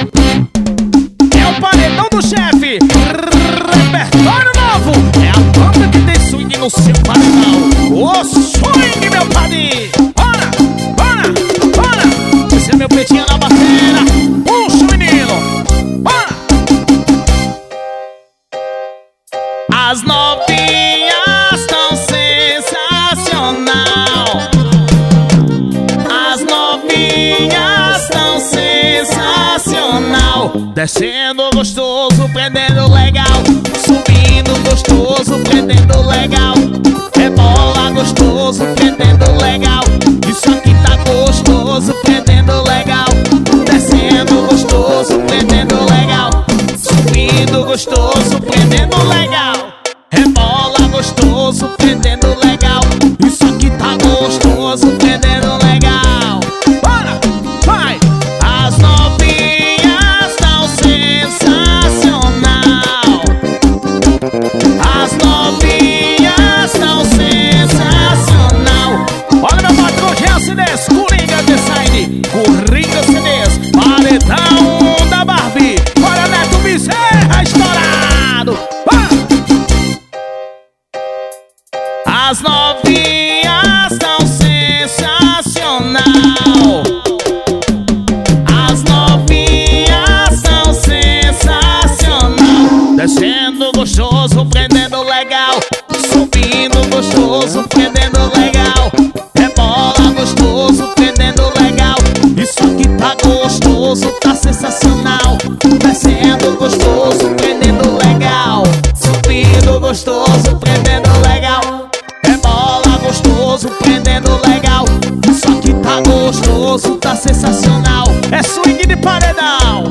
É o paredão do chefe, repertório novo. É a banda que tem swing no seu paredão. O swing, meu padrinho. Bora, bora, bora. Esse é meu pretinho na bateria. Puxa, menino. Bora. As novinhas tão sensacional. As novinhas tão sensacional. Descendo gostoso, prendendo legal. Subindo gostoso, prendendo legal. Rebola gostoso, prendendo legal. Isso aqui tá gostoso, prendendo legal. Descendo gostoso, prendendo legal. Subindo gostoso, prendendo legal. Rebola gostoso, prendendo legal. Isso aqui tá gostoso, prendendo legal. Bora, vai! As novinhas tão sensacional. As novinhas tão sensacional. Olha meu patrão de CDs, Coringa Design, Coringa CDs, paredão da Barbie. Olha Neto Bezerra estourado. As novinhas tão sensacional. As novinhas tão sensacional. Descendo gostoso, prendendo legal. Subindo gostoso, prendendo legal. Rebola gostoso, prendendo legal. Isso aqui tá gostoso, tá sensacional. Descendo gostoso, prendendo legal. Subindo gostoso, prendendo legal. Rebola gostoso, prendendo legal. Isso aqui tá gostoso, tá sensacional. É swing de paredão.